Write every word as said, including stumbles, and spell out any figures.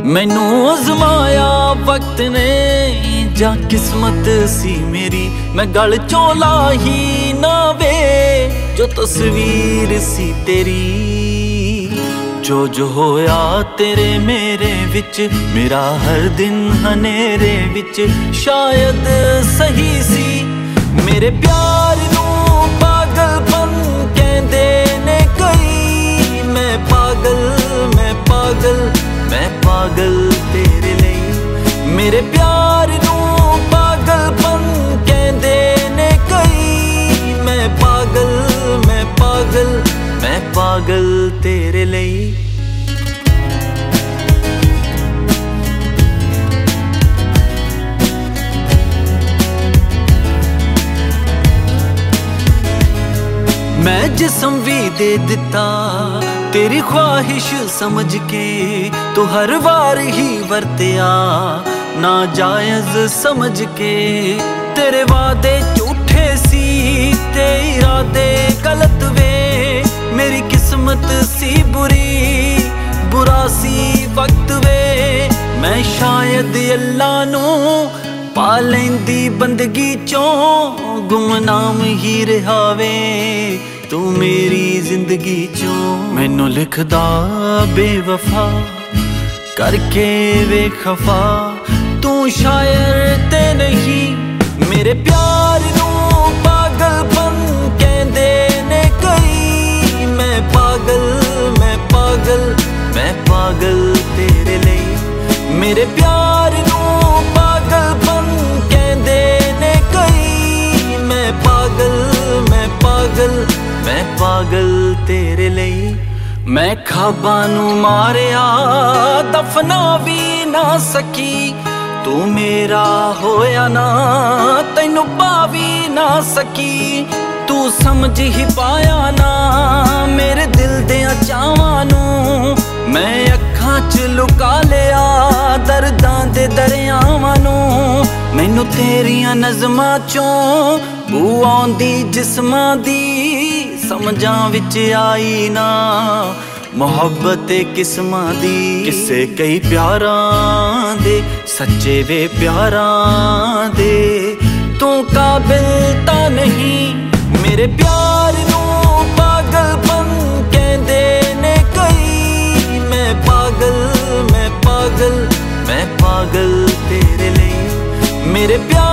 मैनू अजमाया वक्त ने जा किस्मत सी मेरी, मैं गल चों ला ही ना वे जो तस्वीर सी तेरी। जो जो होया तेरे मेरे विच, मेरा हर दिन हनेरे विच शायद सही सी। मेरे प्यार नू पागलपन कहंदे ने कई, मैं पागल मैं पागल मैं पागल तेरे लिए। मेरे प्यार नू पागलपन कहंदे ने कई, मैं पागल मैं पागल मैं पागल तेरे लिए। मैं जिस्म भी दे दिता तेरी ख्वाहिश समझ के, तो हर बार ही वरत्या नाजायज समझ के। तेरे वादे झूठे सी ते इरादे गलत वे, मेरी किस्मत सी बुरी बुरा सी वक्त वे। मैं शायद अल्लाह नू पा लैंदी बंदगी चों, गुमनाम ही रहा वे तू मेरी जिंदगी चों। मैनू लिखदा बेवफा करके वे खफा, तू शायर ते नहीं। मेरे प्यार नू पागलपन कहंदे ने कई, मैं पागल मैं पागल मैं पागल तेरे लिए। मेरे प्यार नू पागलपन कहंदे ने कई, मैं पागल मैं पागल मैं पागल तेरे लिए। मैं ख्वाबां नू मारिया दफना भी ना सकी, तू मेरा होया ना तैनू पा भी ना सकी। तू समझ ही पाया ना मेरे दिल दे चावां नू, मैं अखां च लुका लिया दर्दां दे दरियावां नू। मैनू तेरियां नज़मां चों बू आउंदी जिस्मां दी, समझां विच आई ना मुहब्बत किस्मां दी। किस्से कई प्यारां दे सच्चे वे प्यारां दे, तू काबिल तां नहीं। मेरे प्यार नू पागलपन कहंदे ने कई, मैं पागल मैं पागल मैं पागल तेरे लिए। मेरे प्यार